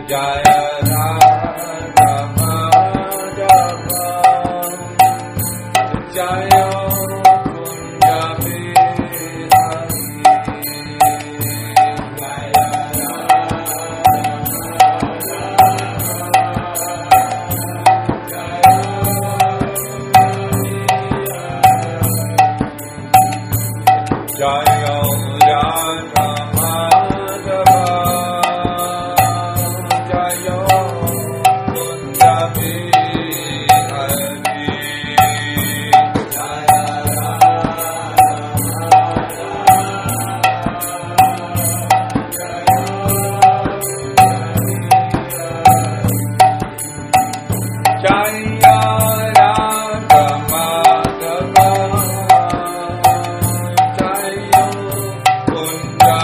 Jaya Radha Madhava Jaya Kunja Bihari Jaya Jaya Radha Madhava Jaya Kunja Bihari Jaya Jaya Radha Madhava Jaya Kunja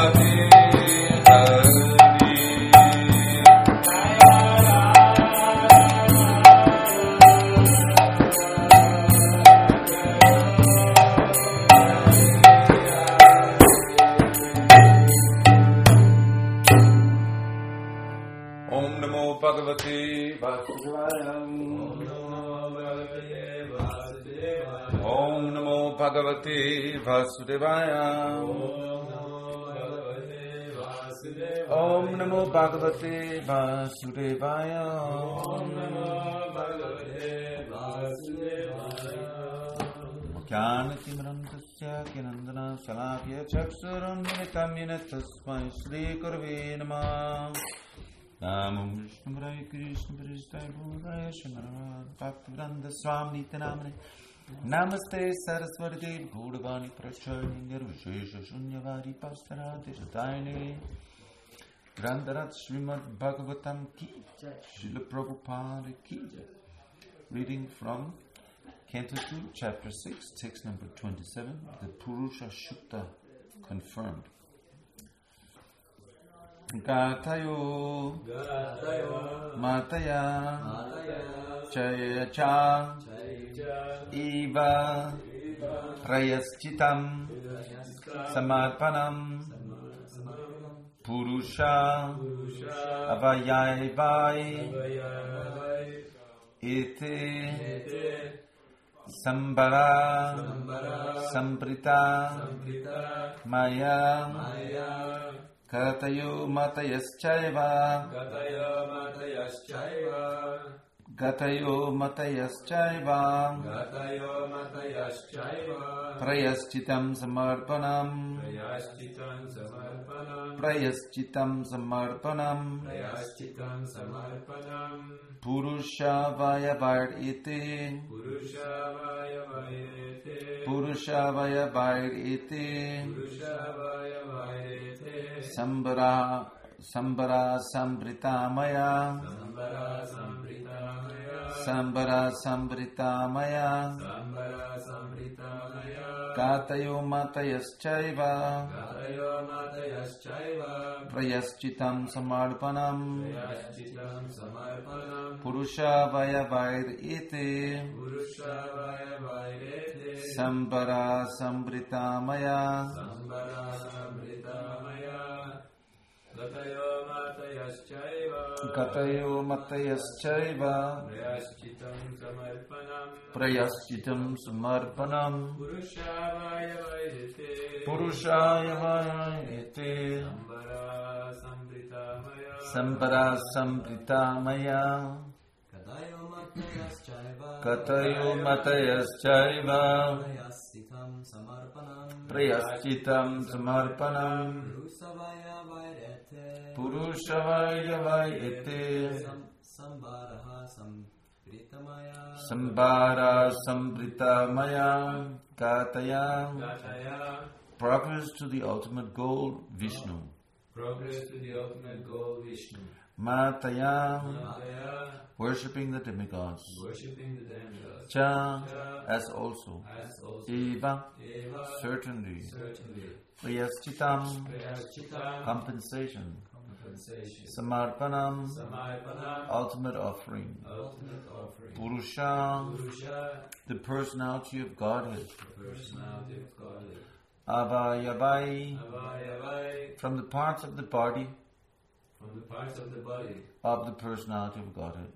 Om Namo Bhagavate Vasudevaya Om Namo Bhagavate Vasudevaya Om Namo Bhagavate Vasudevaya Jnanatimirandasya Kinandana Salapya Chaksuram Yena Tasmai Shri Gurave Namah Namo Vishnu Hare Krishna Prishtai Bhudaya Shanara Bhaktivedanta Swami Nitanamane Namaste Saraswati Devi Bhudavani Prachani Nirvishesha Shunyavari Pastarati Shatayane Grandarat Srimad Bhagavatam Ki Srila Prabhupada Ki Reading from Canto 2, Chapter 6, text number 27, the Purusha Shukta confirmed. Gatayo Mataya Chaya Cha Eva Prayaschitam Samarpanam Purusha Avayai Vai Iti Sambara Samprita Maya Katayo Matayaschaiva Gatayo Matayaschaiva Prayaschitam Samarpanam Prayaschitam Samarpanam Purusha Vayavad Iti Purusha Vayavad Iti Sambara Sambritamaya Sambara Sambritamaya Katayo Matayaschaiva Prayaschitam Samarpanam Purusha Vayavad Iti Sambara Sambritamaya Gatayo Matayaschaiva Prayaschitam Samarpanam Purushaya Vayete Sambara Sambritamaya Gatayo Matayaschaiva Prayaschitam Samarpanam Purushavaya Vayete Sambara Sambritamaya Gataya Progress to the ultimate goal, Vishnu. Mataya worshipping the demigods. Cha as also. Eva certainly. Prayaschitam compensation. Samarpanam ultimate offering. Purusha the personality of Godhead. Avayavai from the parts of the body. from the parts of the body of the personality of Godhead.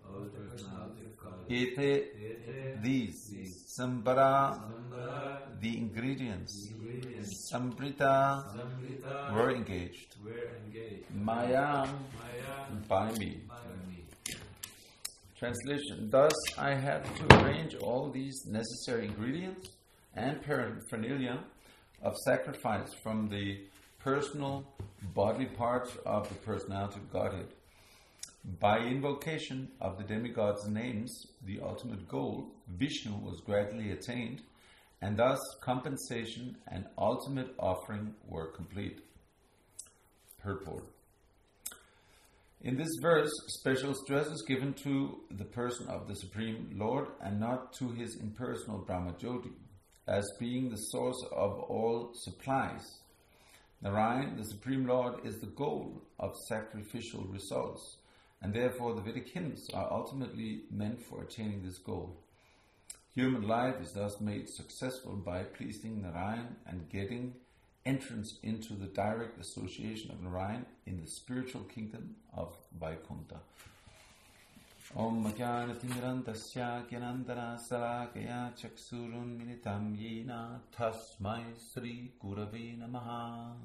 These Sambara, the ingredients, Sambrita, were engaged. Maya, by me. Translation: Thus I had to arrange all these necessary ingredients and paraphernalia of sacrifice from the personal bodily parts of the personality of Godhead. By invocation of the demigods' names, the ultimate goal, Vishnu, was gradually attained, and thus compensation and ultimate offering were complete. Purport. In this verse, special stress is given to the person of the Supreme Lord and not to his impersonal Brahmajyoti, as being the source of all supplies. Narayan, the Supreme Lord, is the goal of sacrificial results, and therefore the Vedic hymns are ultimately meant for attaining this goal. Human life is thus made successful by pleasing Narayan and getting entrance into the direct association of Narayan in the spiritual kingdom of Vaikuntha. Om Jnanatimirantasya Jnanandana Salakaya Chaksurun Militam Yena Tasmai Sri Gurave Namaha.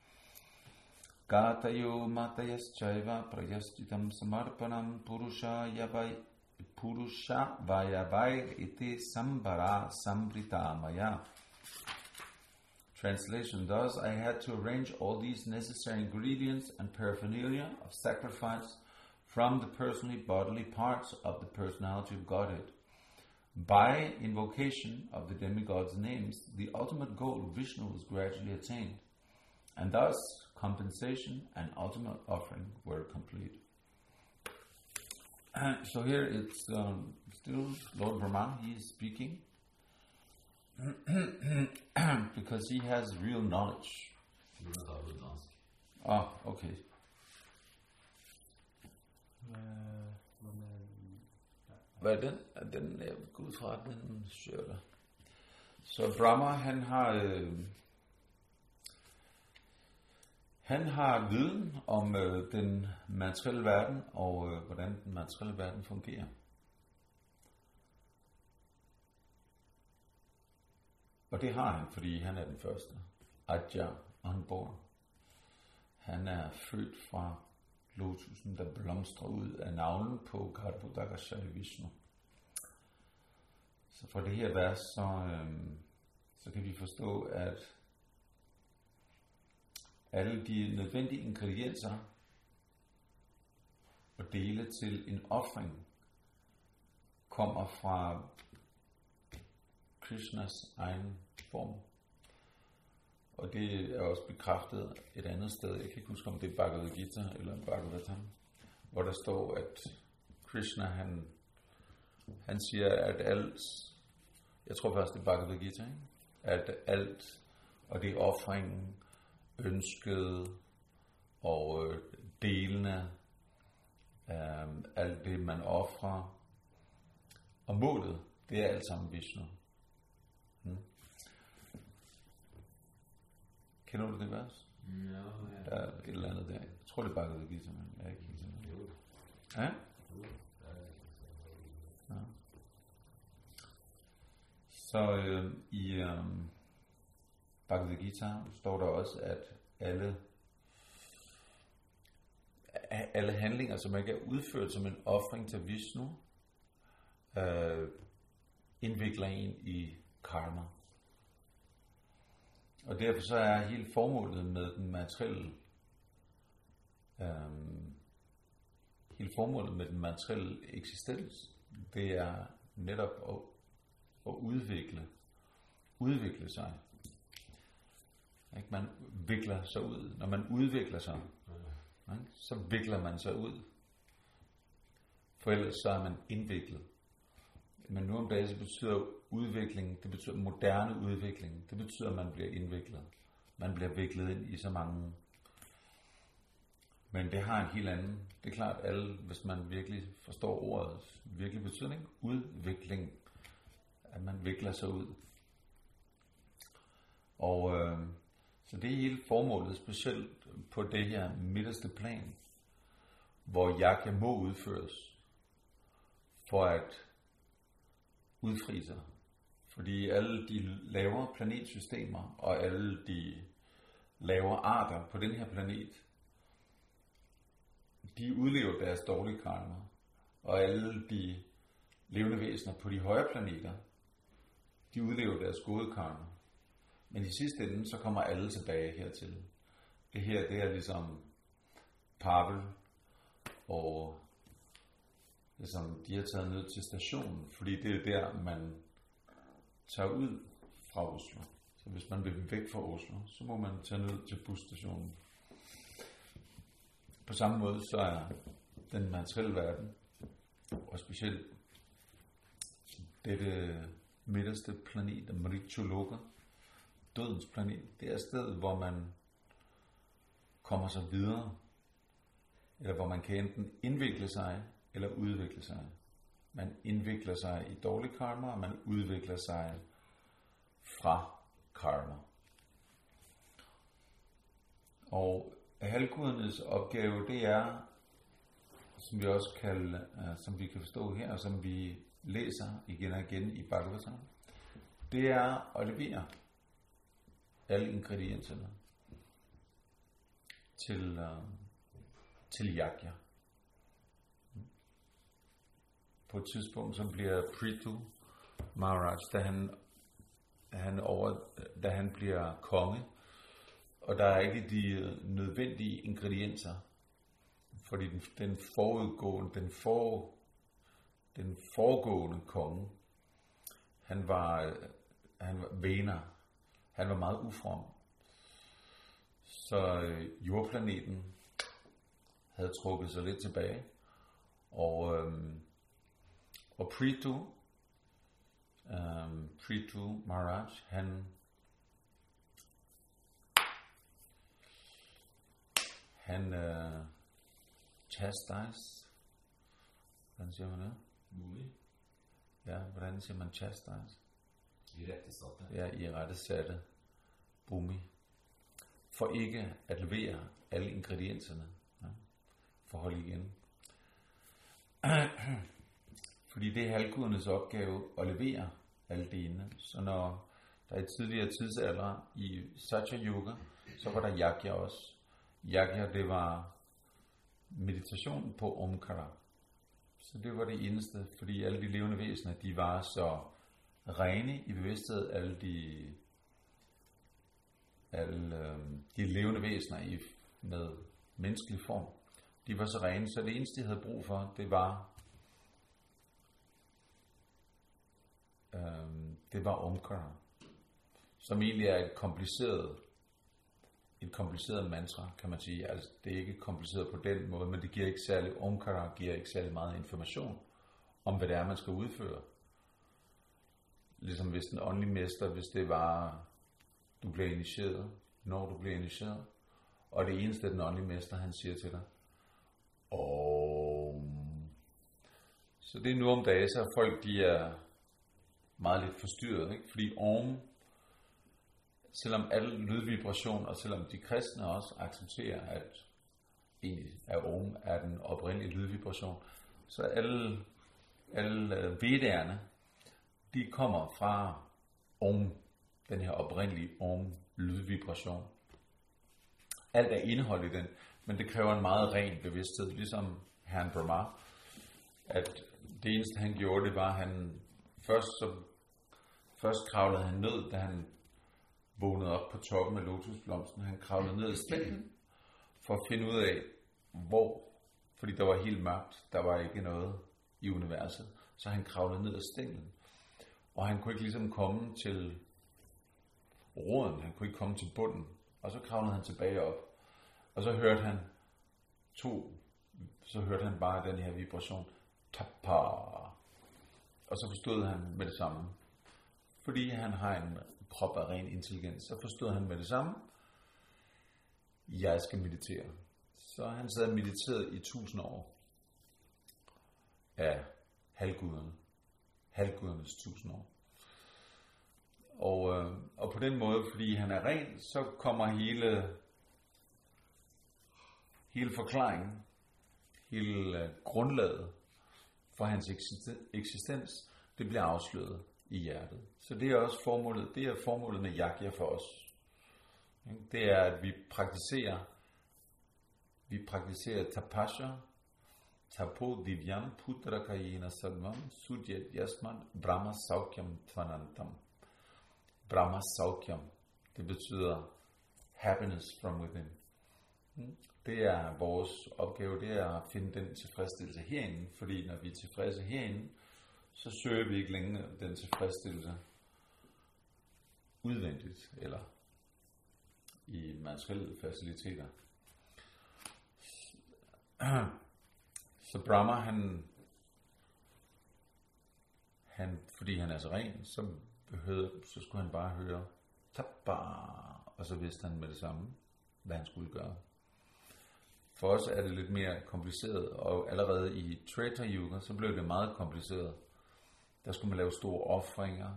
Gatayo Matayaschaiva Prayastitam Samarpanam Purusha Vayavai Iti Sambara Sambrita Maya. Translation: Thus I had to arrange all these necessary ingredients and paraphernalia of sacrifice from the personally bodily parts of the personality of Godhead. By invocation of the demigods' names, the ultimate goal, Vishnu, was gradually attained, and thus compensation and ultimate offering were complete. So here it's still Lord Brahma. He is speaking because he has real knowledge. Ah, okay. Hvad er den? Er den går ud fra den søger. Så Brahma, han har viden om den materielle verden og hvordan den materielle verden fungerer. Og det har han, fordi han er den første. Adja, unborn. Han er født fra lotusen, der blomstrer ud af navlen på Garbhodakashayi Vishnu. Så fra det her vers, så kan vi forstå, at alle de nødvendige ingredienser og dele til en ofring kommer fra Krishnas egen form. Og det er også bekræftet et andet sted. Jeg kan ikke huske, om det er Bhagavad Gita eller Bhagavatam, hvor der står, at Krishna, han siger, at alt, jeg tror først det er Bhagavad Gita, ikke? At alt, og det er offringen, ønsket og delene, alt det man offrer, og målet, det er alt sammen Vishnu. Kender du det vers? No, ja. Der er et eller andet der. Jeg tror det er Bhagavad Gita, men jeg er ikke helt sikker. Ja? Ja. Så i Bhagavad Gita står der også, at alle handlinger, som ikke er udført som en ofring til Vishnu, indvikler en i karma. Og derfor så er hele formålet med den materielle, eksistens, det er netop at udvikle sig. Ikke? Man vikler sig ud. Når man udvikler sig, ikke? Så vikler man sig ud. For ellers så er man indviklet. Men nu om dagen så betyder udvikling, det betyder moderne udvikling, det betyder, at man bliver indviklet. Man bliver viklet ind i så mange. Men det har en helt anden, det er klart, alle, hvis man virkelig forstår ordets virkelig betydning, udvikling, at man vikler sig ud. Og så det er hele formålet, specielt på det her midterste plan, hvor yagya må udføres for at udfri sig. Fordi alle de lavere planetsystemer og alle de lavere arter på den her planet, de udlever deres dårlige karma. Og alle de levende væsener på de højere planeter, de udlever deres gode karma. Men i sidste ende, så kommer alle tilbage hertil. Det her, det er ligesom Pavel, og ligesom de har taget ned til stationen, fordi det er der, man tager ud fra Oslo. Så hvis man vil væk fra Oslo, så må man tage ned til busstationen. På samme måde, så er den materielle verden, og specielt dette midterste planet, Mrityoloka, dødens planet, det er et sted, hvor man kommer sig videre, eller hvor man kan enten indvikle sig, eller udvikle sig. Man indvikler sig i dårlig karma, og man udvikler sig fra karma. Og halvgudernes opgave, det er, som vi også som vi kan forstå her, og som vi læser igen og igen i Bhagavatam, det er at levere alle ingredienserne til yagya. På et tidspunkt, så bliver Prithu Maharaj, da han bliver konge, og der er ikke de nødvendige ingredienser, fordi den foregående konge, han var vener, han var meget ufrom. Så jordplaneten havde trukket sig lidt tilbage, og Prithu Maharaj, han chastise. Hvordan siger man det? Ja, hvordan siger man chastise? I rette satte Bhumi. For ikke at levere alle ingredienserne. Ja, for at holde igen. Fordi det er halvgudernes opgave at levere alle delene. Så når der i tidligere tidsalder i Satya Yuga, så var der yagya også. Yagya, det var meditation på Omkara. Så det var det eneste, fordi alle de levende væsener, de var så rene i bevidsthed, alle de levende væsener med menneskelig form, de var så rene, så det eneste, de havde brug for, det var Omkara, som egentlig er et kompliceret mantra, kan man sige. Altså, det er ikke kompliceret på den måde, men det giver ikke særlig, Omkara giver ikke særlig meget information om, hvad det er, man skal udføre. Ligesom hvis den åndelige mester, hvis det var, du bliver initieret, når du bliver initieret, og det eneste, den åndelige mester, han siger til dig, Så det er nu om dagen, så folk, de er meget lidt forstyrret, ikke? Fordi selvom alle lydvibration, og selvom de kristne også accepterer, at egentlig er den oprindelige lydvibration, så alle vedderne, de kommer fra den her oprindelige lydvibration. Alt er indhold i den, men det kræver en meget ren bevidsthed, ligesom Herren Brahma, at det eneste han gjorde, det var, at han først kravlede han ned, da han vågnede op på toppen af lotusblomsten. Han kravlede ned i stænglen for at finde ud af, fordi der var helt mørkt, der var ikke noget i universet, så han kravlede ned ad stænglen. Og han kunne ikke ligesom komme til roden, han kunne ikke komme til bunden, og så kravlede han tilbage op, og så hørte han bare den her vibration, tappa, og så forstod han med det samme, fordi han har en krop af ren intelligens, så forstod han med det samme, jeg skal meditere. Så han sad og mediterede i 1000 år af halvgudernes 1000 år. Og på den måde, fordi han er ren, så kommer hele forklaringen, hele grundlaget for hans eksistens, det bliver afsløret i hjertet. Så det er også formålet med yagya for os. Det er, at vi praktiserer tapasya, tapo divyam putrakayena sarvam sujyat yasmat brahma saukyam tvanantam. Brahma saukyam, det betyder happiness from within. Det er vores opgave, det er at finde den tilfredsstillelse herinde, fordi når vi er tilfredse herinde, så søger vi ikke længere den tilfredsstillelse udvendigt, eller i materielle faciliteter. Så Brahma, han fordi han er så ren, så skulle han bare høre tappa, og så vidste han med det samme, hvad han skulle gøre. For os er det lidt mere kompliceret, og allerede i Treta Yuga, så blev det meget kompliceret. Der skulle man lave store ofringer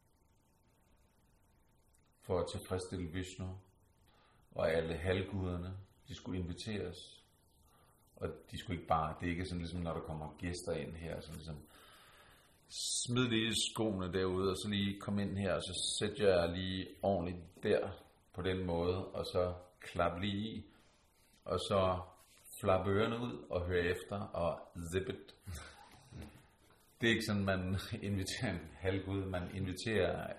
for at tilfredsstille Vishnu, og alle halvguderne, de skulle inviteres. Og de skulle ikke bare, det er ikke sådan ligesom, når der kommer gæster ind her, så ligesom smid lige skoene derude, og så lige kom ind her, og så sætter jeg lige ordentligt der, på den måde, og så klap lige i, og så flap ørerne ud, og hør efter, og zip it. Det er ikke sådan, man inviterer en halvgud, man inviterer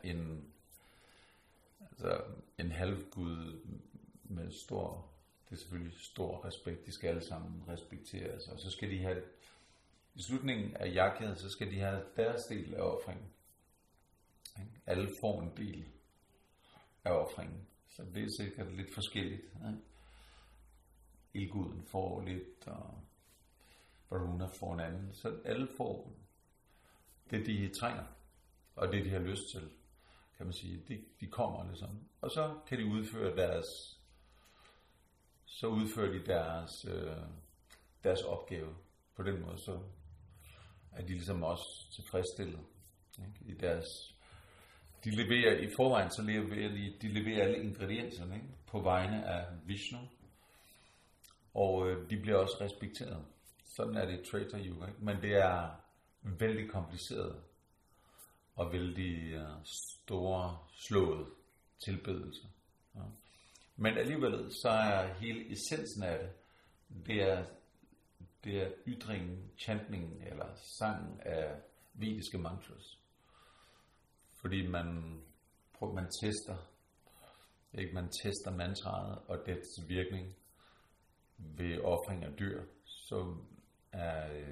en halvgud med det er selvfølgelig stor respekt, de skal alle sammen respekteres, og så skal de have, i slutningen af yagyaet, så skal de have deres del af offringen. Alle får en del af offringen, så det er sikkert lidt forskelligt. Ildguden får lidt, og Varuna får en anden, så alle får det, de trænger, og det, de har lyst til, kan man sige. De kommer ligesom, og så kan de udføre deres opgave. På den måde, så er de ligesom også tilfredsstillet. I de leverer i forvejen, så de leverer alle ingredienserne, ikke? På vegne af Vishnu, og de bliver også respekteret. Sådan er det i Treta Yuga, ikke? Men det er vældig kompliceret og vældig store slået tilbedelse. Ja. Men alligevel så er hele essensen af det er ytringen, chantningen eller sangen af vediske mantras. Fordi man tester mantraet og dets virkning ved ofring af dyr, så er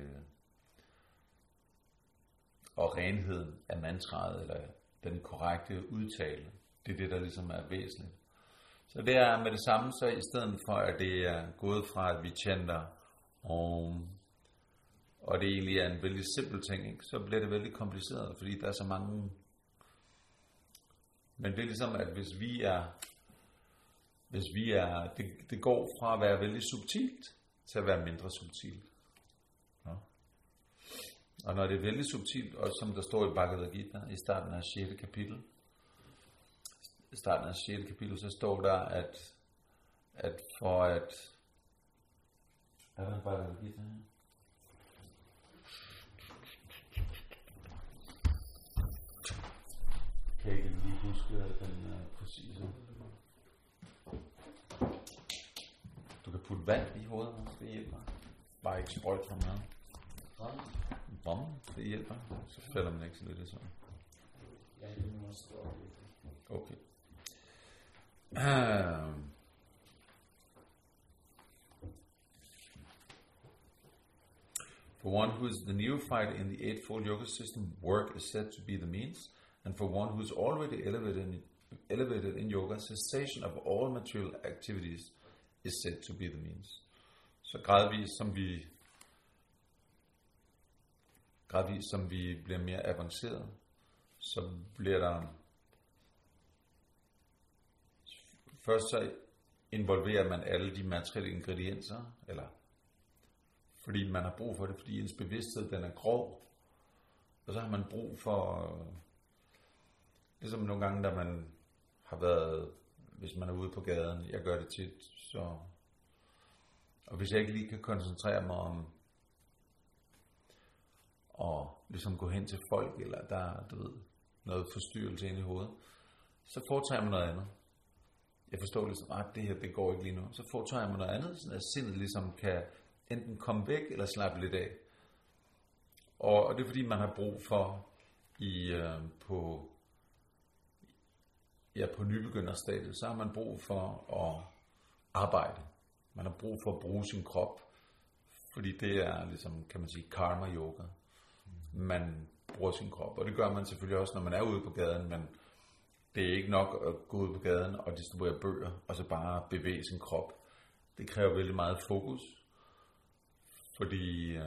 og renheden af mantraet eller den korrekte udtale, det er det, der ligesom er væsentligt. Så det er med det samme, så i stedet for at det er gået fra at vi chanter om, og det egentlig er en vældig simpel ting, ikke? Så bliver det vældig kompliceret, fordi der er så mange. Men det er ligesom, at hvis vi er, det går fra at være vældig subtilt til at være mindre subtilt. Ja. Og når det er vældig subtilt, også som der står i Bhagavad Gita i starten af 6. kapitel, så står der, at for at er der Bhagavad Gita her? Kan jeg ikke lige huske den præcise. Du kan putte vand i hovedet, det hjælper. Bare ikke sprøjt for meget. Vand, det hjælper. Så falder man ikke så lidt i sådan. Ja, det må også stå. Okay. For one who is the neophyte in the Eightfold Yoga system, work is said to be the means, and for one who is already elevated in yoga, cessation of all material activities is said to be the means. Så gradvist som vi bliver mere avanceret, så bliver der først så involverer man alle de materielle ingredienser, eller fordi man har brug for det, fordi ens bevidsthed den er grov, og så har man brug for, ligesom nogle gange, da man har været, hvis man er ude på gaden, jeg gør det tit, så Og hvis jeg ikke lige kan koncentrere mig om at ligesom gå hen til folk, eller der er, du ved, noget forstyrrelse inde i hovedet, så foretager jeg mig noget andet. Jeg forstår ligesom, at det her, det går ikke lige nu. Så foretager jeg mig noget andet, så at sindet ligesom kan enten komme væk, eller slappe lidt af. Og det er fordi, man har brug for på nybegynderstadiet, så har man brug for at arbejde. Man har brug for at bruge sin krop, fordi det er ligesom, kan man sige, karma yoga. Man bruger sin krop, og det gør man selvfølgelig også, når man er ude på gaden, men det er ikke nok at gå ud på gaden og distribuere bøger, og så bare bevæge sin krop. Det kræver veldig meget fokus, fordi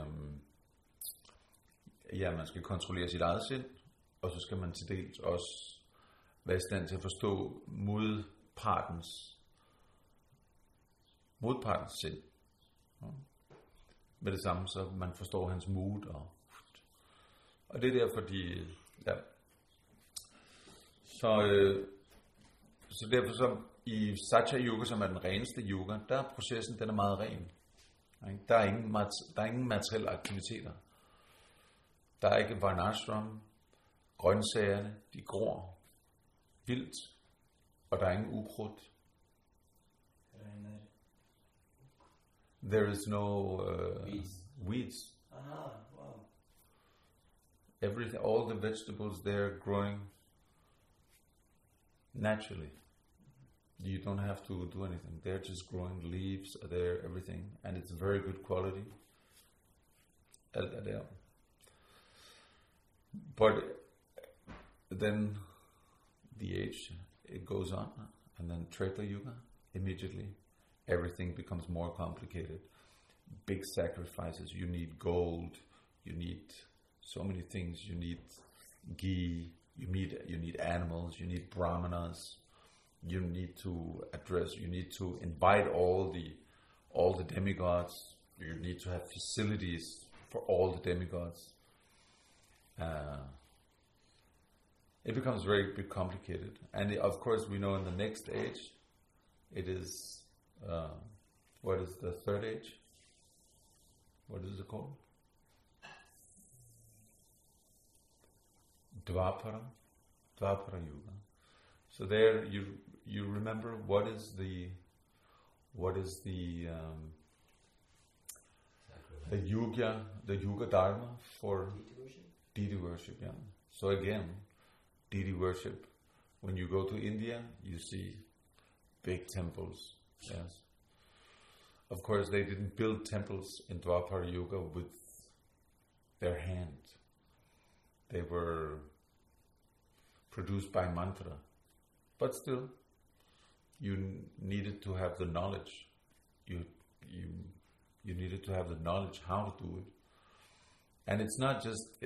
man skal kontrollere sit eget sind, og så skal man til dels også være i stand til at forstå modpartens sind. Ja. Med det samme, så man forstår hans mood, og det er derfor, så derfor så i Satya Yoga, som er den reneste yoga, der er processen, den er meget ren. Der er ingen materielle aktiviteter. Der er ikke varnashram, grøntsagerne, de gror vildt, og der er ingen ukrudt. There is no weeds. Wow. All the vegetables there growing naturally. You don't have to do anything. They're just growing. Leaves are there, everything, and it's very good quality. Alt er der. But then the age, it goes on, and then Treta Yuga, immediately everything becomes more complicated. Big sacrifices. You need gold. You need so many things. You need ghee. You need animals. You need brahmanas. You need to invite all the demigods. You need to have facilities for all the demigods. It becomes very bit complicated, and of course we know in the next age, it is what is the third age? What is it called? Dvapara Yuga. So there you remember what is the Yuga Dharma for deity worship, yeah. So again, deity worship. When you go to India, you see big temples, yes. Of course, they didn't build temples in Dvapara Yuga with their hand. They were produced by mantra. But still, you needed to have the knowledge. You needed to have the knowledge how to do it. And it's not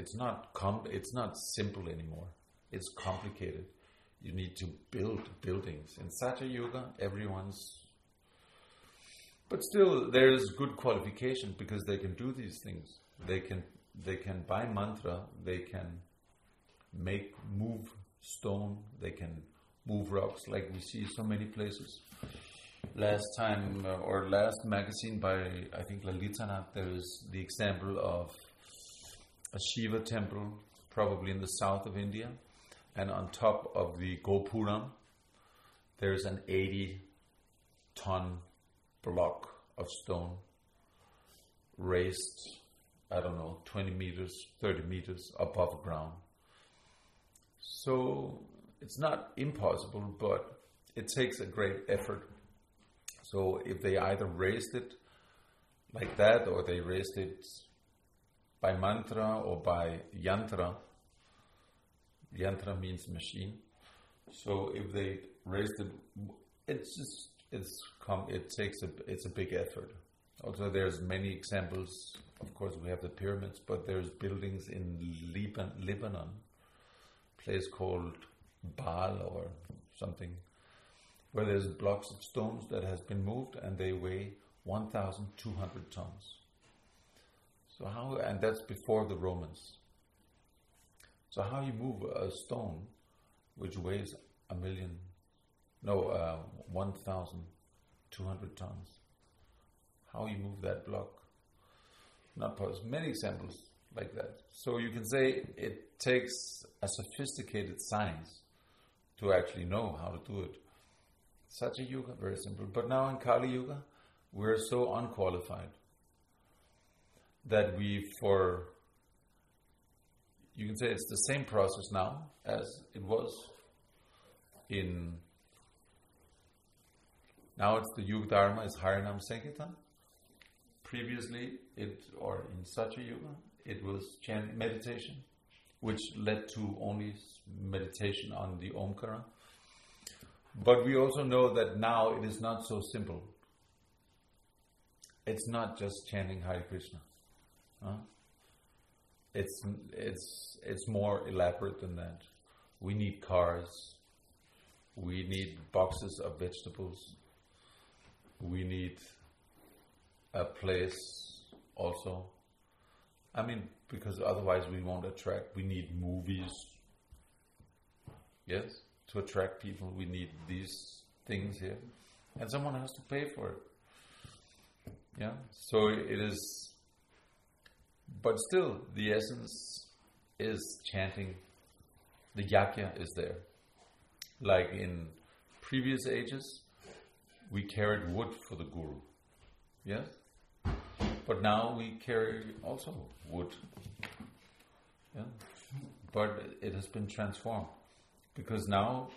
simple anymore. It's complicated. You need to build buildings. In Satya Yuga, but still there is good qualification because they can do these things. They can by mantra, they can move stone, they can move rocks like we see so many places. Last magazine by, I think, Lalitanath, there is the example of a Shiva temple, probably in the south of India, and on top of the Gopuram, there's an 80-ton block of stone raised, 20 meters, 30 meters above ground. So it's not impossible, but it takes a great effort. So if they either raised it like that, or they raised it by mantra or by yantra. Yantra means machine. So if they raised it, it's a big effort. Also, there's many examples. Of course, we have the pyramids, but there's buildings in Lebanon, a place called Baal or something, where there's blocks of stones that has been moved, and they weigh 1,200 tons. And that's before the Romans. So how you move a stone which weighs 1,200 tons? how you move that block. Not possible. Many examples like that. So you can say it takes a sophisticated science to actually know how to do it. Satya Yuga, very simple. But now in Kali Yuga, we're so unqualified that you can say it's the same process now as it was now it's the Yuga Dharma, is Harinam Sankirtan. Previously, in Satya Yuga, it was meditation, which led to only meditation on the Omkara. But we also know that now it is not so simple. It's not just chanting Hare Krishna. It's more elaborate than that. We need cars. We need boxes of vegetables. We need a place also. I mean, because otherwise we won't attract. We need movies. Yes? To attract people, we need these things here. And someone has to pay for it. Yeah? So it is... But still, the essence is chanting. The yakya is there. Like in previous ages, we carried wood for the guru. Yes? But now we carry also wood. Yeah? But it has been transformed. Because now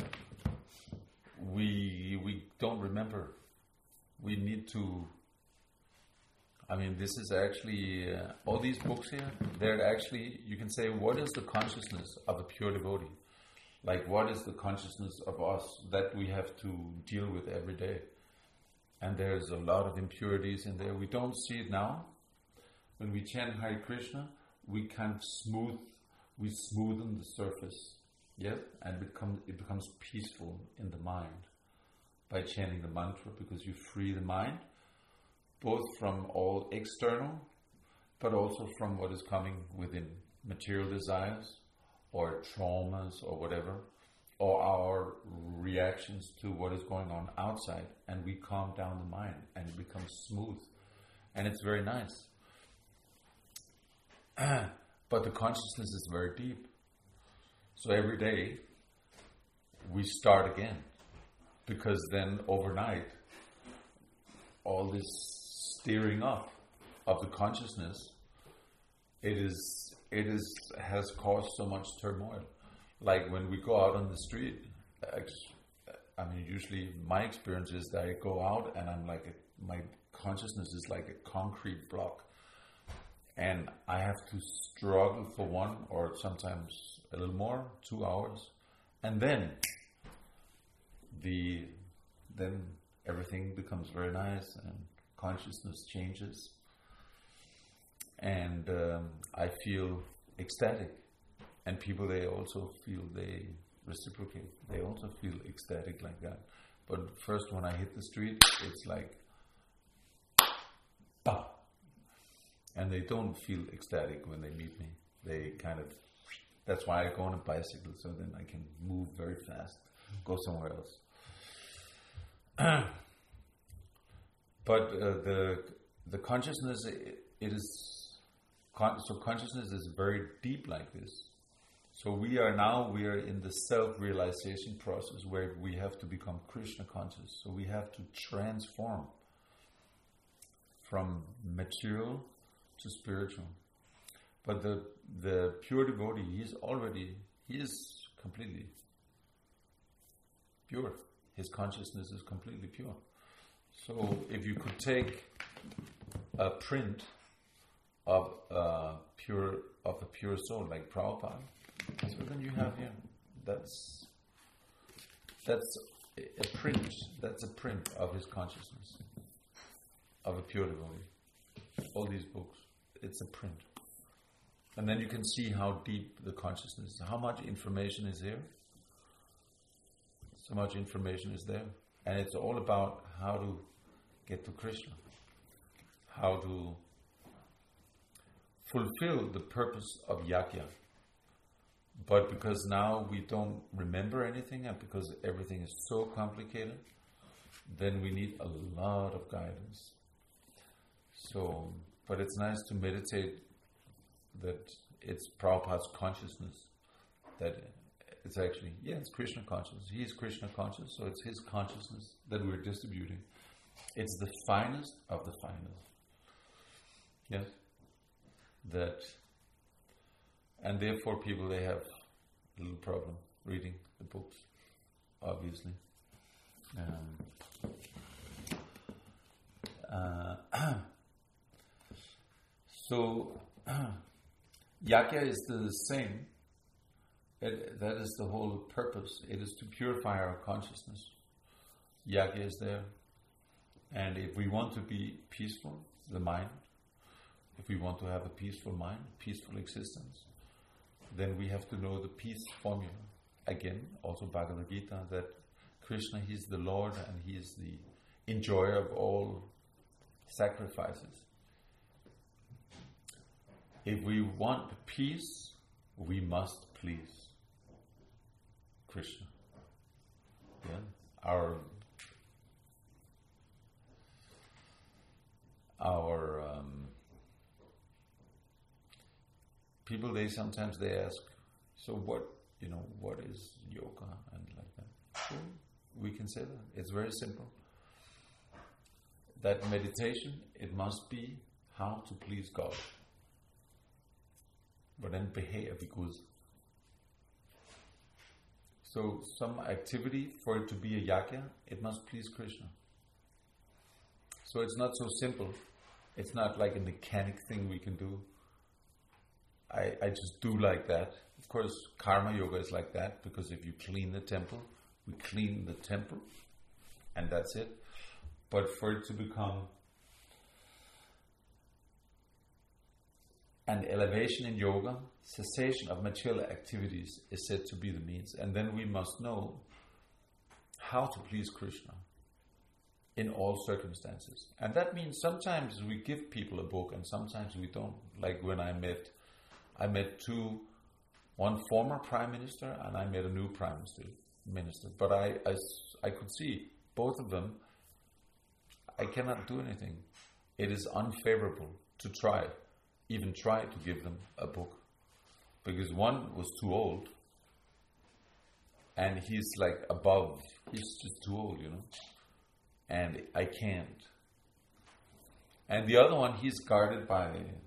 we don't remember. We need to... I mean, this is actually... all these books here, they're actually... You can say, what is the consciousness of a pure devotee? Like, what is the consciousness of us that we have to deal with every day? And there's a lot of impurities in there. We don't see it now. When we chant Hare Krishna, we kind of smoothen the surface. Yes? And it becomes peaceful in the mind by chanting the mantra, because you free the mind, both from all external, but also from what is coming within, material desires, or traumas, or whatever, or our reactions to what is going on outside, and we calm down the mind, and it becomes smooth, and it's very nice. But the consciousness is very deep. So every day, we start again, because then overnight, all this steering up of the consciousness, has caused so much turmoil. Like when we go out on the street, I mean, usually my experience is that I go out and I'm like, my consciousness is like a concrete block. And I have to struggle for 1 or sometimes a little more, 2 hours. And then everything becomes very nice and consciousness changes. And I feel ecstatic. And people, they also feel, they reciprocate. They also feel ecstatic like that. But first, when I hit the street, it's like, bah! And they don't feel ecstatic when they meet me. They kind of, that's why I go on a bicycle, so then I can move very fast, go somewhere else. But the consciousness, so consciousness is very deep like this. So we are in the self-realization process where we have to become Krishna conscious. So we have to transform from material to spiritual. But the pure devotee, he is completely pure. His consciousness is completely pure. So if you could take a print of a pure soul like Prabhupada, so then you have here, that's a print. That's a print of his consciousness, of a pure devotee. All these books, it's a print. And then you can see how deep the consciousness is, how much information is here. So much information is there. And it's all about how to get to Krishna, how to fulfill the purpose of Yajna. But because now we don't remember anything, and because everything is so complicated, then we need a lot of guidance. So, but it's nice to meditate that it's Prabhupada's consciousness, that it's actually, it's Krishna consciousness. He is Krishna conscious, so it's his consciousness that we're distributing. It's the finest of the finest. Yes? That, and therefore people, they have a little problem reading the books, obviously. So, Yajna is the same. That is the whole purpose. It is to purify our consciousness. Yajna is there. And if we want to be peaceful, the mind, if we want to have a peaceful mind, peaceful existence, then we have to know the peace formula. Again, also Bhagavad Gita, that Krishna, he is the Lord and he is the enjoyer of all sacrifices. If we want peace, we must please Krishna. Yeah? Our people, they sometimes ask, so what is yoga and like that? So we can say that. It's very simple. That meditation, it must be how to please God. Hvordan behager vi Gud? So some activity, for it to be a yajna, it must please Krishna. So it's not so simple. It's not like a mechanic thing we can do. I just do like that. Of course, karma yoga is like that, because if you clean the temple, we clean the temple, and that's it. But for it to become an elevation in yoga, cessation of material activities is said to be the means. And then we must know how to please Krishna in all circumstances. And that means sometimes we give people a book and sometimes we don't. Like when I met one former prime minister and I met a new prime minister. But I could see both of them, I cannot do anything. It is unfavorable to even try to give them a book. Because one was too old and he's like above, he's just too old, and I can't. And the other one, he's guarded by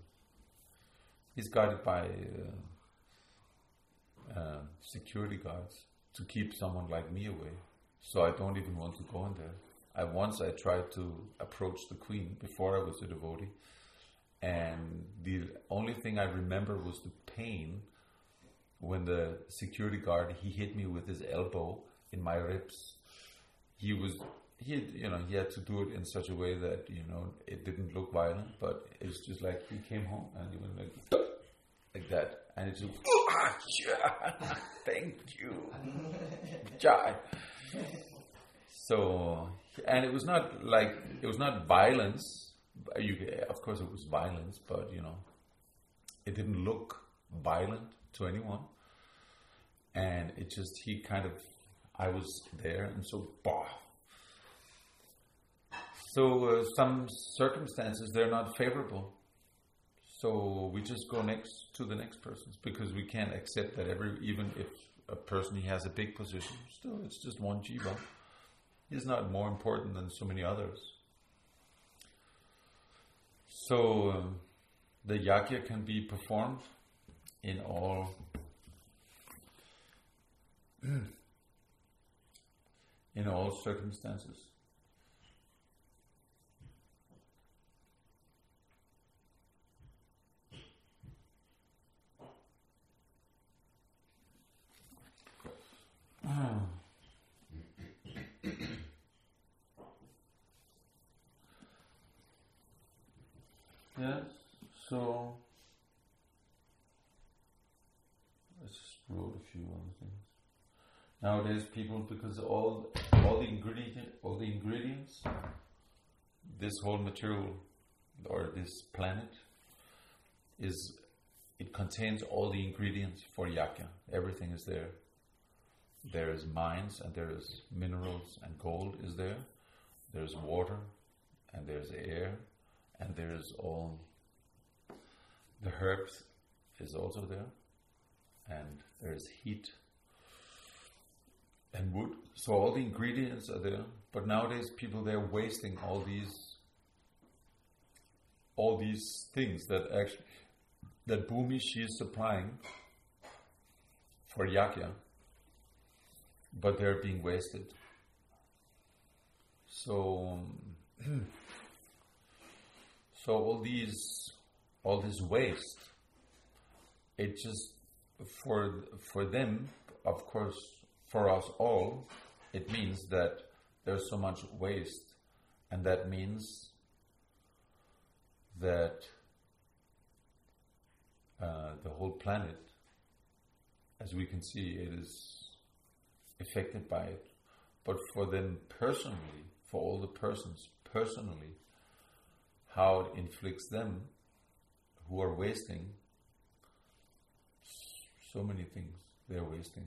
security guards to keep someone like me away. So I don't even want to go in there. Once I tried to approach the queen before I was a devotee, and the only thing I remember was the pain when the security guard, he hit me with his elbow in my ribs. He had to do it in such a way that, it didn't look violent, but it's just like he came home and he went like that. And it's just, thank you. Jai. So, and it was not violence. Of course it was violence, but, it didn't look violent to anyone. And it just, I was there, and so, bah. So some circumstances, they're not favorable. So we just go next to the next person, because we can't accept that even if a person, he has a big position, still it's just one jiva. He's not more important than so many others. So the yajna can be performed in all circumstances. Yes, so I just wrote a few other things. Nowadays, people, because all the ingredients, this whole material or this planet it contains all the ingredients for yajna. Everything is there. There is mines and there is minerals and gold is there. There's water and there's air and there's all the herbs is also there, and there's heat and wood. So all the ingredients are there. But nowadays people, they're wasting all these things that Bhumi, she is supplying for yagya, but they're being wasted. So all this waste, it just for them, of course, for us all, it means that there's so much waste, and that means that the whole planet, as we can see, it is affected by it. But for them personally, for all the persons personally, how it inflicts them who are wasting so many things, they're wasting.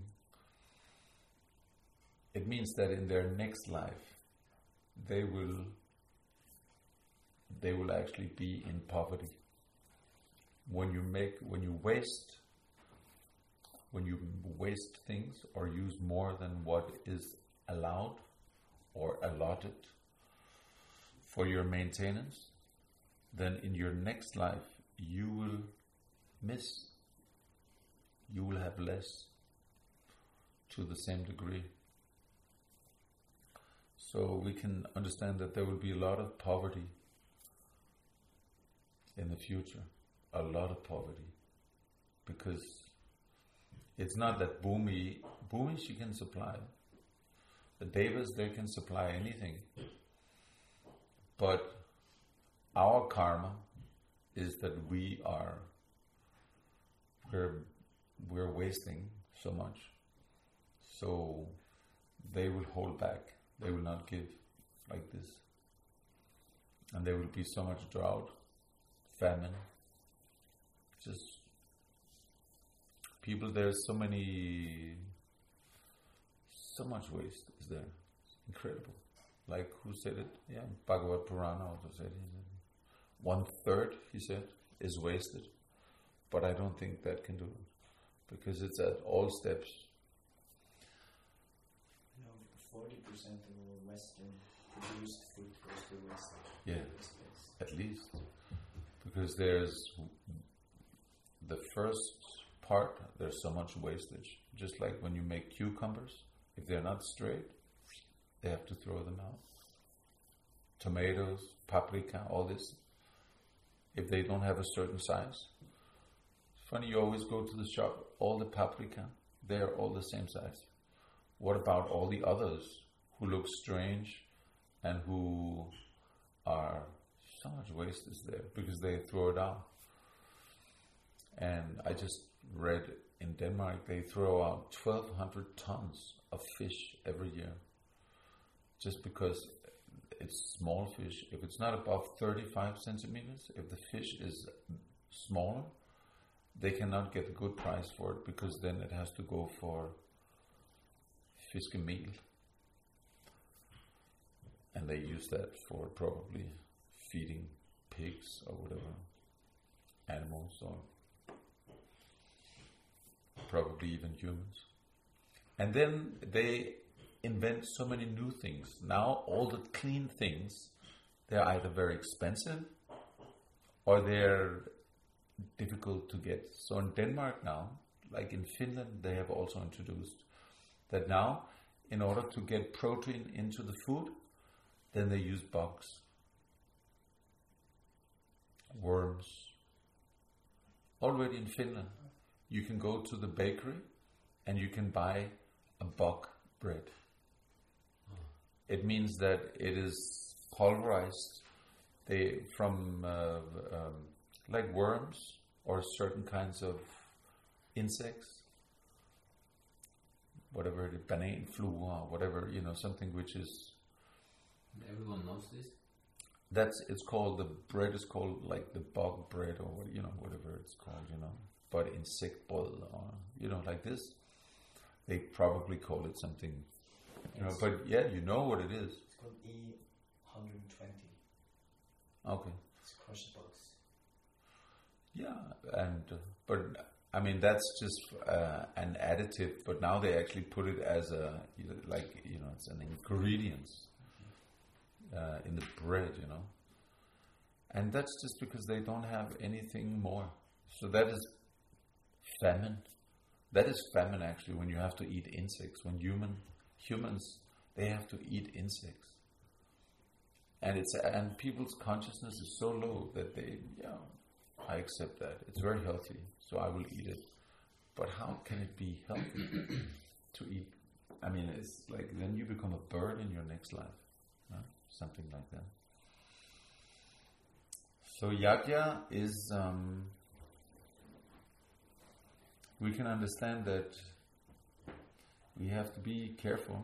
It means that in their next life, they will actually be in poverty. When you waste things or use more than what is allowed or allotted for your maintenance, then in your next life you will have less to the same degree. So we can understand that there will be a lot of poverty in the future, a lot of poverty, because it's not that Bhumi she can supply. The Devas, they can supply anything. But our karma is that we're wasting so much. So they will hold back. They will not give like this. And there will be so much drought, famine. Just people, there's so much waste is there. Incredible. Like who said it? Yeah, Bhagavad Purana also said it. 1/3, he said, is wasted. But I don't think that can do it. Because it's at all steps. 40% of all Western produced food goes to waste. Yeah, at least. Because there's the first part, there's so much wastage. Just like when you make cucumbers, if they're not straight, they have to throw them out. Tomatoes, paprika, all this, if they don't have a certain size. It's funny, you always go to the shop, all the paprika, they're all the same size. What about all the others who look strange and who are, so much waste is there because they throw it out. And I just read in Denmark, they throw out 1,200 tons of fish every year just because it's small fish. If it's not above 35 centimeters, if the fish is smaller, they cannot get a good price for it because then it has to go for fiskemel. And they use that for probably feeding pigs or whatever, animals, or probably even humans. And then they invent so many new things. Now all the clean things, they're either very expensive or they're difficult to get. So in Denmark now, like in Finland, they have also introduced that now, in order to get protein into the food, then they use bugs, worms. Already in Finland, you can go to the bakery and you can buy a bug bread. It means that it is pulverized from like worms or certain kinds of insects, whatever, the banana flu or whatever, something which is... Everyone knows this? It's called, the bread is called like the bug bread or whatever it's called, but insect boil or, like this. They probably call it something, but yeah, you know what it is. It's called E120. Okay. It's push bugs. Yeah, and but I mean that's just an additive. But now they actually put it as a it's an ingredient in the bread, and that's just because they don't have anything more. So that is famine. That is famine actually when you have to eat insects. When humans they have to eat insects, and people's consciousness is so low that they I accept that. It's very healthy, so I will eat it. But how can it be healthy to eat? I mean, it's like then you become a bird in your next life. Something like that. So yajna is, we can understand that we have to be careful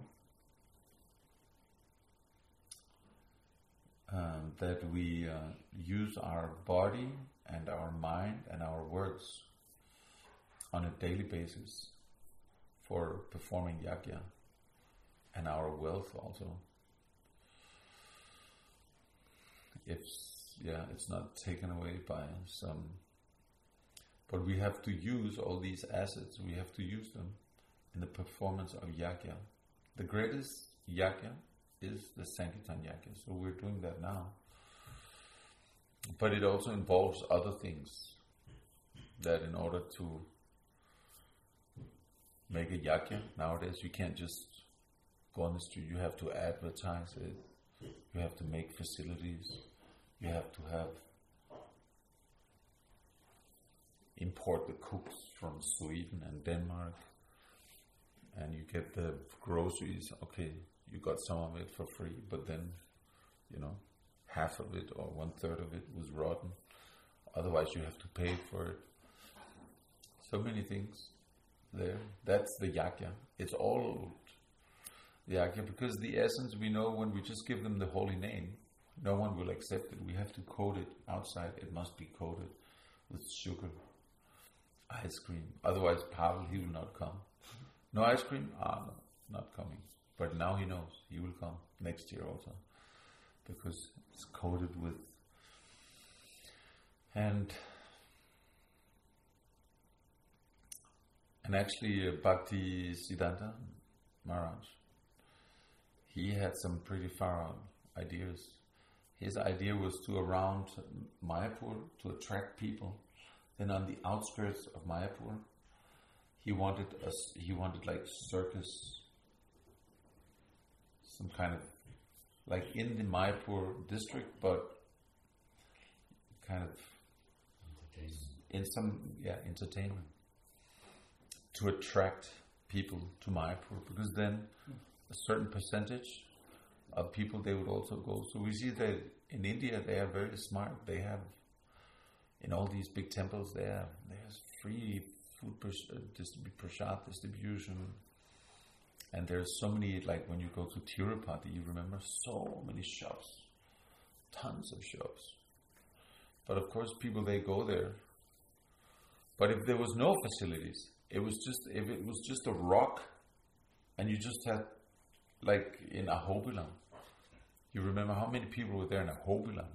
that we use our body and our mind and our words on a daily basis for performing yajna, and our wealth also. It's not taken away by some, but we have to use all these assets. We have to use them in the performance of yajna. The greatest yajna is the Sankirtan yajna, so we're doing that now. But it also involves other things, that in order to make a yajna nowadays, you can't just go on the street. You have to advertise it. You have to make facilities. You have to import the cooks from Sweden and Denmark, and you get the groceries. Okay, you got some of it for free, but then, half of it or 1/3 of it was rotten. Otherwise, you have to pay for it. So many things there. That's the yajna. It's all the yajna, because the essence we know when we just give them the holy name, no one will accept it. We have to coat it outside. It must be coated with sugar, ice cream. Otherwise, Pavel, he will not come. No ice cream? No, not coming. But now he knows. He will come next year also, because it's coated with. And actually, Bhakti Siddhanta Maharaj, he had some pretty far out ideas. His idea was to around Mayapur to attract people. Then on the outskirts of Mayapur, he wanted like circus, some kind of like in the Mayapur district, but kind of in some entertainment to attract people to Mayapur, because then a certain percentage of people they would also go. So we see that in India they are very smart. They have in all these big temples there's free food prasad distribution, and there's so many, like when you go to Tirupati, you remember so many shops, tons of shops. But of course people they go there. But if there was no facilities, if it was just a rock, and you just had, like in Ahobilam, you remember how many people were there in Ahobilam?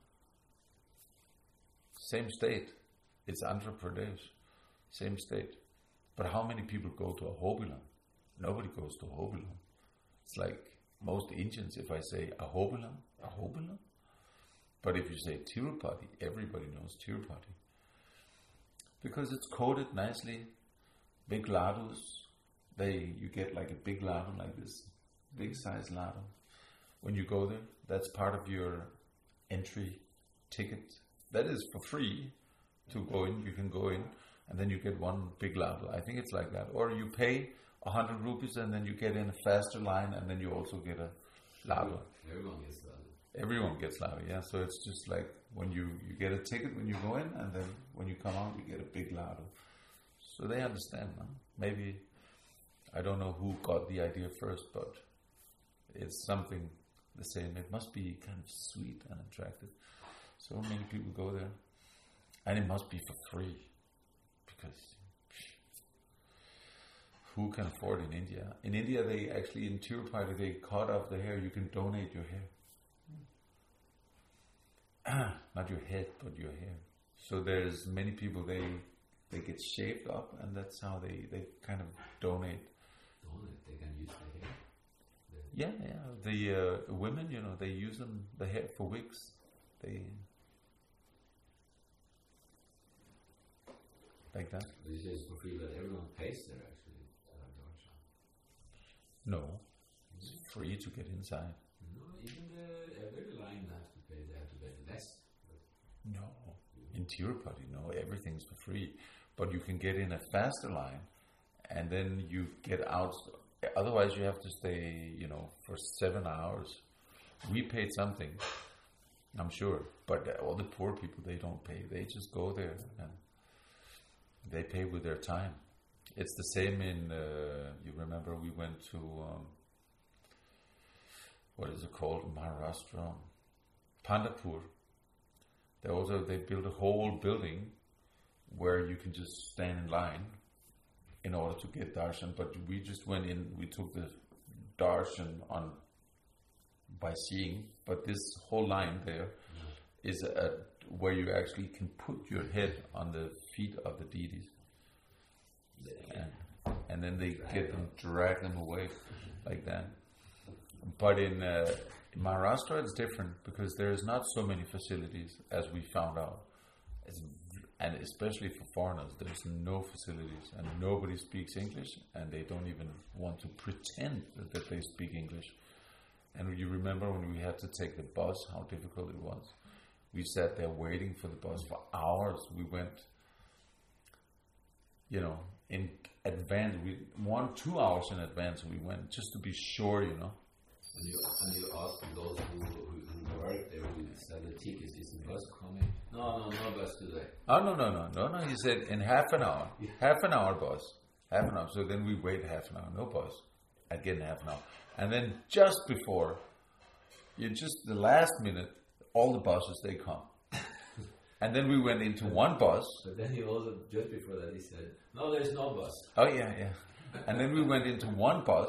Same state. It's Andhra Pradesh. Same state. But how many people go to Ahobilam? Nobody goes to Ahobilam. It's like most Indians, if I say Ahobilam, Ahobilam. But if you say Tirupati, everybody knows Tirupati. Because it's coated nicely, big ladus. You get like a big ladu, like this big size ladu. When you go there, that's part of your entry ticket. That is for free to go in. You can go in, and then you get one big ladu. I think it's like that. Or you pay 100 rupees, and then you get in a faster line, and then you also get a ladu. Everyone gets ladu. Everyone gets ladu, yeah. So it's just like when you get a ticket when you go in, and then when you come out, you get a big ladu. So they understand, no? Maybe, I don't know who got the idea first, but it's something the same. It must be kind of sweet and attractive. So many people go there. And it must be for free. Because who can afford in India? In India, they actually, in Tirupati, they cut off the hair. You can donate your hair. not your head, but your hair. So there's many people they get shaved up, and that's how they kind of donate. They can use the hair. Yeah. The women, they use the hair for wigs. They like that. This is for free, but everyone pays there actually. No, it's free to get inside. No, even the every line has to pay. They have to pay less. No, in Tirupati, no, everything's for free. But you can get in a faster line, and then you get out. Otherwise, you have to stay, for 7 hours. We paid something, I'm sure, but all the poor people, they don't pay. They just go there and they pay with their time. It's the same in. You remember we went to what is it called, Maharashtra, Pandharpur. They built a whole building where you can just stand in line in order to get darshan. But we just went in. We took the darshan by seeing. But this whole line there is where you actually can put your head on the feet of the deities, and then they drag them away like that. But in Maharashtra, it's different because there's not so many facilities as we found out. And especially for foreigners, there's no facilities and nobody speaks English, and they don't even want to pretend that they speak English. And you remember when we had to take the bus, how difficult it was. We sat there waiting for the bus for hours. We went, in advance. 2 hours in advance we went just to be sure, And you ask those who work there, who sell the tickets, is the bus coming? No bus today. Oh, no. He said in half an hour. Half an hour bus. Half an hour. So then we wait half an hour. No bus. Again, half an hour. And then just before, the last minute, all the buses, they come. And then we went into one bus. But then he also, just before that, he said, no, there's no bus. Oh, yeah. And then we went into one bus.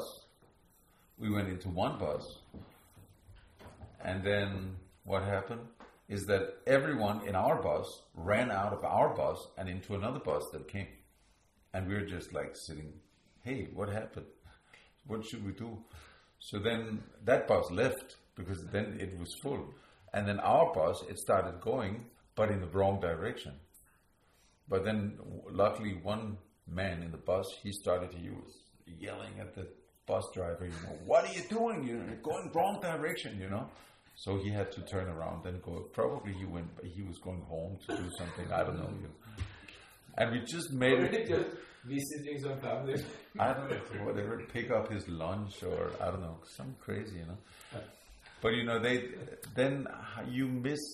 And then what happened is that everyone in our bus ran out of our bus and into another bus that came. And we were just like sitting, hey, what happened? What should we do? So then that bus left because then it was full. And then our bus, it started going, but in the wrong direction. But then luckily one man in the bus, he was yelling at the bus driver, what are you doing? You're going wrong direction, So he had to turn around and go. Probably he was going home to do something, I don't know. And we just made it. Just visiting some family. I don't know, whatever, pick up his lunch or I don't know, something crazy, But you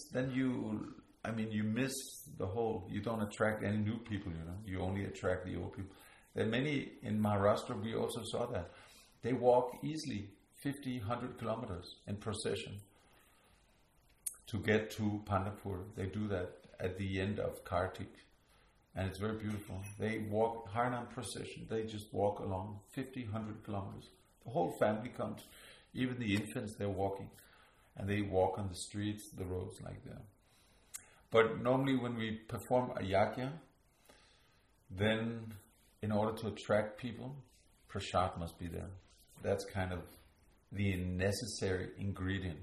miss the whole. You don't attract any new people, You only attract the old people. There are many in Maharashtra. We also saw that they walk easily 50, 100 kilometers in procession to get to Pandharpur. They do that at the end of Kartik, and it's very beautiful. They walk Harinam procession. They just walk along 50, 100 kilometers. The whole family comes, even the infants. They're walking, and they walk on the streets, the roads like that. But normally when we perform a yajna, then in order to attract people, prasad must be there. That's kind of the necessary ingredient.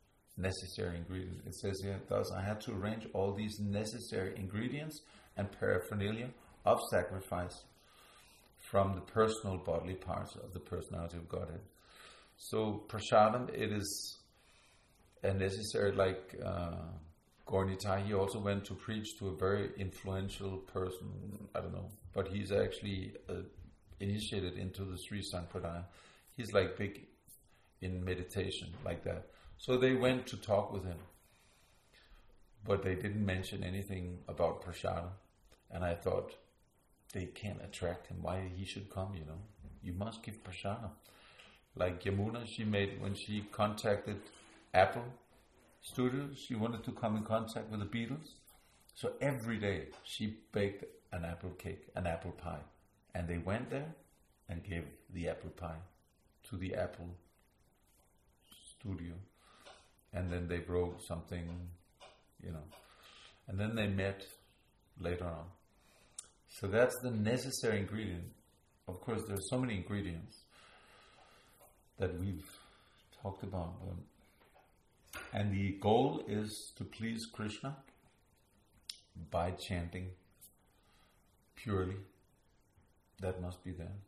It says here, thus I had to arrange all these necessary ingredients and paraphernalia of sacrifice from the personal bodily parts of the personality of Godhead. So prasadam, it is a necessary, like Gaura-Nitai, he also went to preach to a very influential person, I don't know, but he's actually initiated into the Sri Sampradaya. He's like big in meditation, like that. So they went to talk with him, but they didn't mention anything about prasada. And I thought, they can't attract him. Why he should come, You must give prasada. Like Yamuna, when she contacted Apple Studios, she wanted to come in contact with the Beatles. So every day she baked an apple cake, an apple pie. And they went there and gave the apple pie to the Apple Studio. And then they wrote something And then they met later on. So that's the necessary ingredient. Of course, there's so many ingredients that we've talked about. And the goal is to please Krishna by chanting purely. That must be there.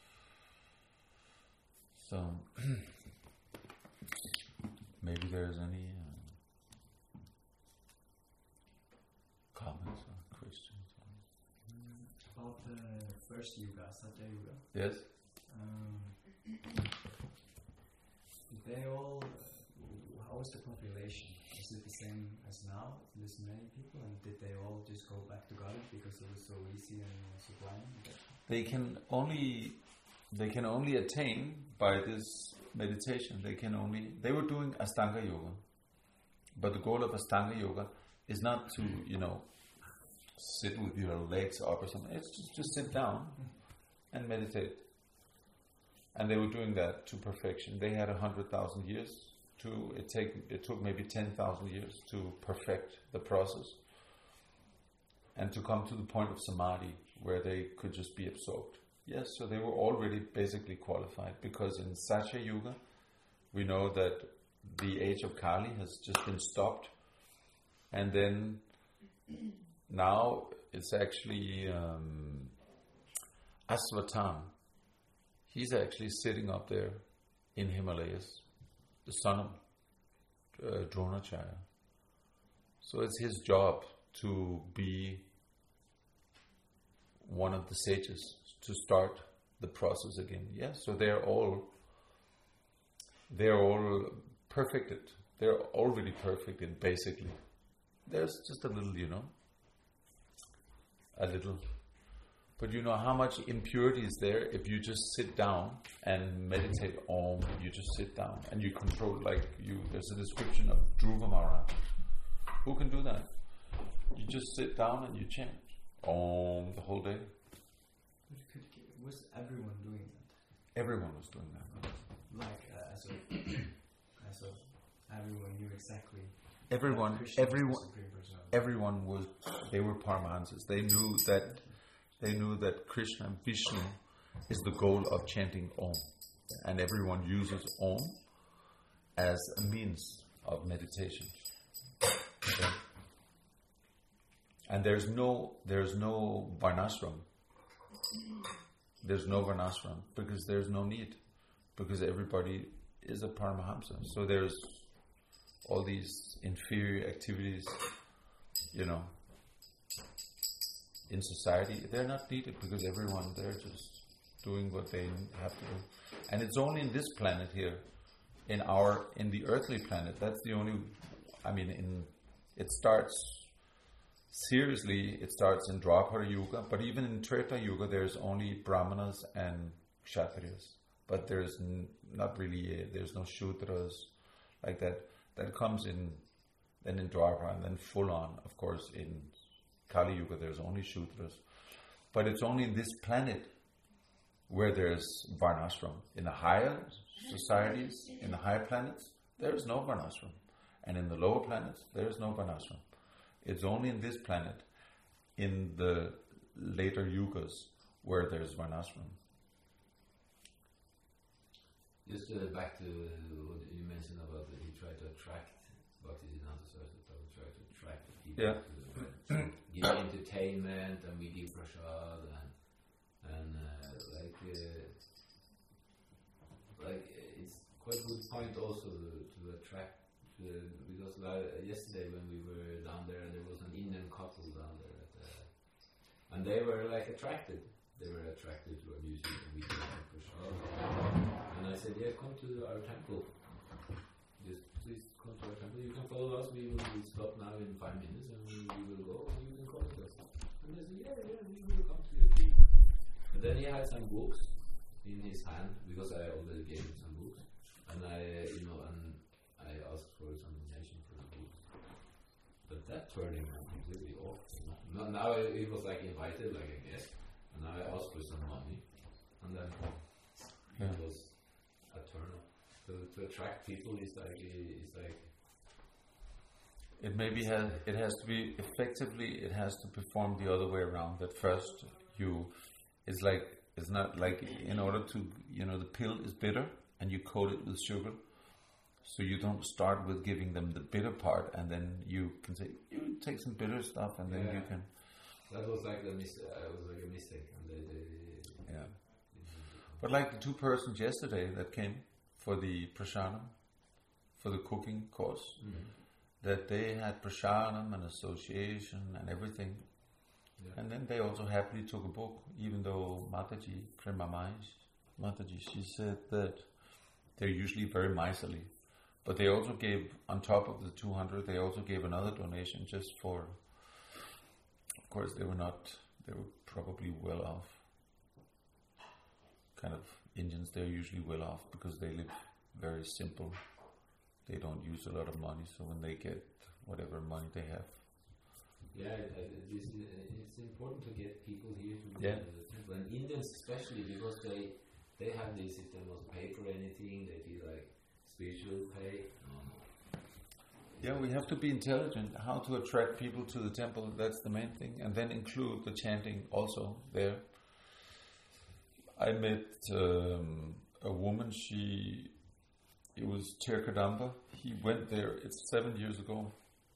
So, maybe there's any comments or questions? About the first yuga, Satya Yuga. Yes? They all, how was the population? Is it the same as now, this many people? And did they all just go back to God because it was so easy and sublime? They can only attain by this meditation. They were doing Astanga Yoga. But the goal of Astanga Yoga is not to, sit with your legs up or something. It's just sit down and meditate. And they were doing that to perfection. They had 100,000 years it took maybe 10,000 years to perfect the process and to come to the point of samadhi where they could just be absorbed. Yes, so they were already basically qualified, because in Satya Yuga we know that the age of Kali has just been stopped, and then now it's actually Asvatam. He's actually sitting up there in Himalayas, the son of Dronacharya. So it's his job to be one of the sages, to start the process again. Yes, so they're all perfected. They're already perfected, basically. There's just a little, but you know how much impurity is there if you just sit down and meditate Om. You just sit down and you control, there's a description of Dhruva Maharaj. Who can do that? You just sit down and you chant Om the whole day. Was everyone doing that? Everyone was doing that. As everyone knew exactly. Everyone was. They were Paramahansas. They knew that Krishna, Vishnu, is the goal of chanting Om, and everyone uses Om as a means of meditation. Okay? And there's no varnashram. There's no varnashram because there's no need, because everybody is a Paramahamsa. So there's all these inferior activities, in society. They're not needed because everyone, they're just doing what they have to do. And it's only in this planet here, in the earthly planet, that's the only, it starts in Dwapara Yuga, but even in Treta Yuga there's only Brahmanas and Kshatriyas. But there's not really, there's no Shudras like that. That comes in Dwapara, and then full on, of course, in Kali Yuga there's only Shudras. But it's only in this planet where there's Varnashram. In the higher societies, in the higher planets, there is no Varnashram. And in the lower planets, there is no Varnashram. It's only in this planet, in the later Yugas, where there's Varnashram. Just back to what you mentioned about that he tried to attract Bhaktisiddhanta Saraswati, tried to attract people to the right. So give entertainment, and we give prasad, and it's quite a good point also to attract, because yesterday when we were down there was an Indian couple down there and they were attracted. They were attracted to our music, and we gave them prasad. And I said, yeah, come to our temple. Just please come to our temple. You can follow us. We will stop now in 5 minutes, and we will go, and you can come with us. And they said, yeah, we will come to your feet. And then he had some books in his hand, because I already gave him some books, and I asked for some donation for the books. But that turned him completely off. Now he was invited like a guest, and now I asked for some money, and then it was a turn off. To attract people is It maybe has to be effectively. It has to perform the other way around. That first it's not like in order to the pill is bitter and you coat it with sugar, so you don't start with giving them the bitter part and then you can say you take some bitter stuff and then you can. That was like a mistake, and yeah. But like the two persons yesterday that came for the prashanam, for the cooking course. That they had prashanam and association and everything. Yeah. And then they also happily took a book, even though Mataji, Mataji, she said that they're usually very miserly. But they also gave, on top of the 200, they also gave another donation just for, of course they were probably well off. Kind of Indians, they're usually well off because they live very simple. They don't use a lot of money, so when they get whatever money they have. Yeah, it's important to get people here to the temple, and Indians especially, because they have this, if they must pay for anything, they feel like spiritual pay. Yeah, we have to be intelligent how to attract people to the temple, that's the main thing, and then include the chanting also there. I met a woman, it was Tirkadamba. He went there, it's 7 years ago.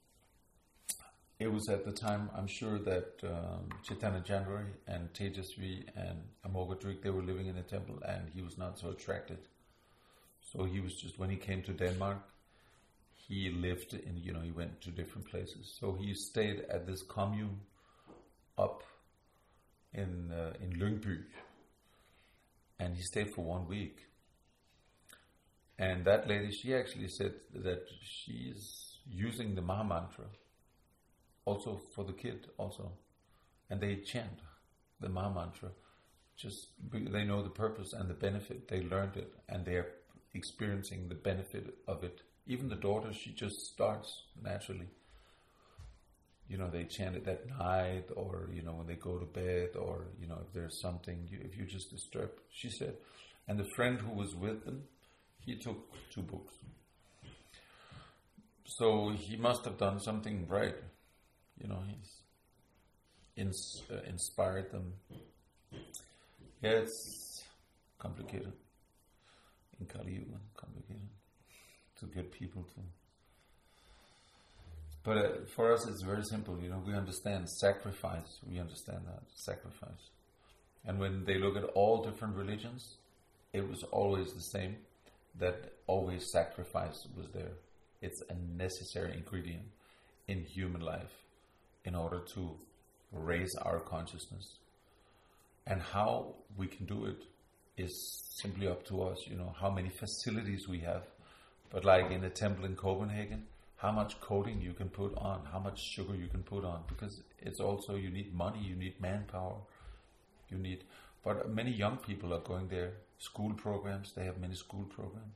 It was at the time, I'm sure that Chaitanya Chandra and Tejasvi and Amoghadrik, they were living in the temple and he was not so attracted. So he was just, when he came to Denmark, he lived in, he went to different places. So he stayed at this commune up in Lyngby. And he stayed for 1 week. And that lady, she actually said that she's using the Maha Mantra also for the kid also. And they chant the Maha Mantra. Just they know the purpose and the benefit. They learned it and they're experiencing the benefit of it. Even the daughter, she just starts naturally. They chant it at night or, when they go to bed or, if there's something, if you just disturb. She said, and the friend who was with them, he took 2 books. So he must have done something right. He's inspired them. Yeah, it's complicated. In Kali Yuga, complicated. To get people to... But for us it's very simple, we understand sacrifice. We understand that, sacrifice. And when they look at all different religions, it was always the same. That always sacrifice was there. It's a necessary ingredient in human life in order to raise our consciousness. And how we can do it is simply up to us, how many facilities we have. But like in the temple in Copenhagen, how much coating you can put on, how much sugar you can put on, because it's also, you need money, you need manpower, but many young people are going there. School programs, they have many school programs.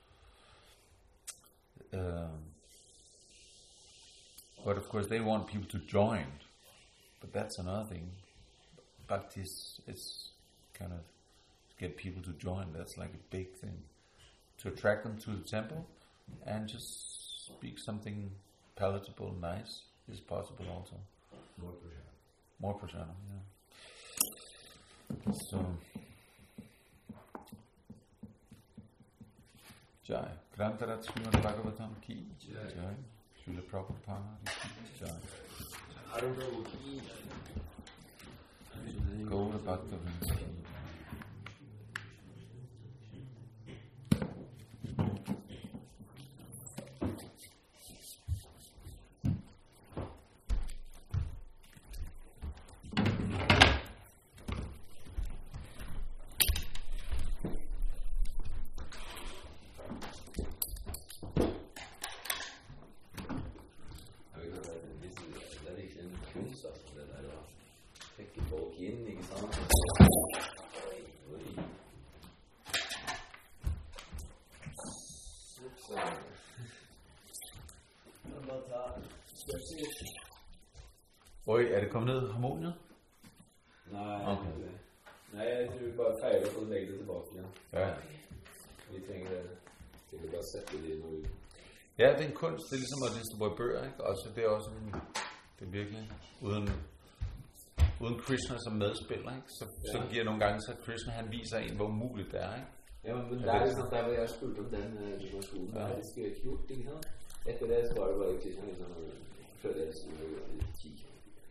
But of course they want people to join, but that's another thing. Bhakti is kind of to get people to join, that's like a big thing. To attract them to the temple and just speak something palatable, nice, is possible also. More prashanam, yeah. So, Jai. Grantarat Srimad Bhagavatam ki Jai. Srila Prabhupada ki Jai. I don't know. Gaura Bhaktavinda ki. Oj, er det kommet ned harmoniet? Nej, okay. Nej, jeg tror vi bare fejler og lægger det tilbake igjen. Ja. Vi trenger det. Vi vil bare sette det i noe. Ja, det er en kunst. Det er ligesom at distribuere bøger, ikke? Og så det er også det er virkelig uden Krishna som medspiller, ikke? Så giver nogle gange, så Krishna han viser en, hvor umuligt det er, ikke? Ja, men der er liksom, der hvor jeg spurgte om den demonstrationen, hvad er det skal jeg gjort, ikke sant? Etter det så var det bare ikke sådan, før det så var det 10.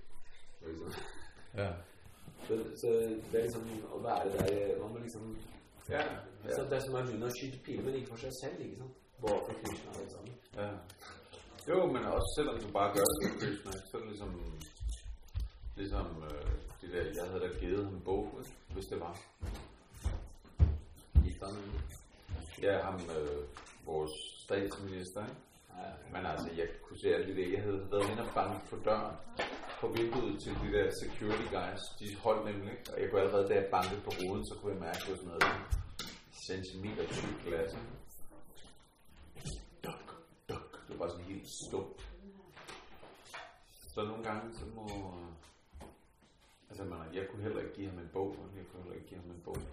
Ja. Så det er liksom å være der, man må liksom, så det er som Arjuna skyter piler, men ikke for sig selv, ikke sant? Bare for Krishna og alt sammen. Ja. Jo, men også selvom du bare gør det for Krishna, så er det ligesom det der, jeg havde da givet ham en bog, hvis det var. Ja, ham vores statsminister, ikke? Ja. Men altså, jeg kunne se alt det. Jeg havde været hen og banket på døren på vinduet til de der security guys. De holdt nemlig, ikke? Og jeg kunne allerede, da jeg bankede på ruden, så kunne jeg mærke, at det var sådan noget centimeter tyk glas. Det var sådan helt stumt. Så nogle gange, så må... Altså, jeg kunne heller ikke give ham en bog. Jeg kunne heller ikke give ham en bog.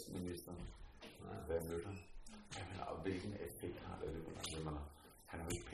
Statsministeren, da jeg mødte ham. Og hvilken effekt har det? Han har jo ikke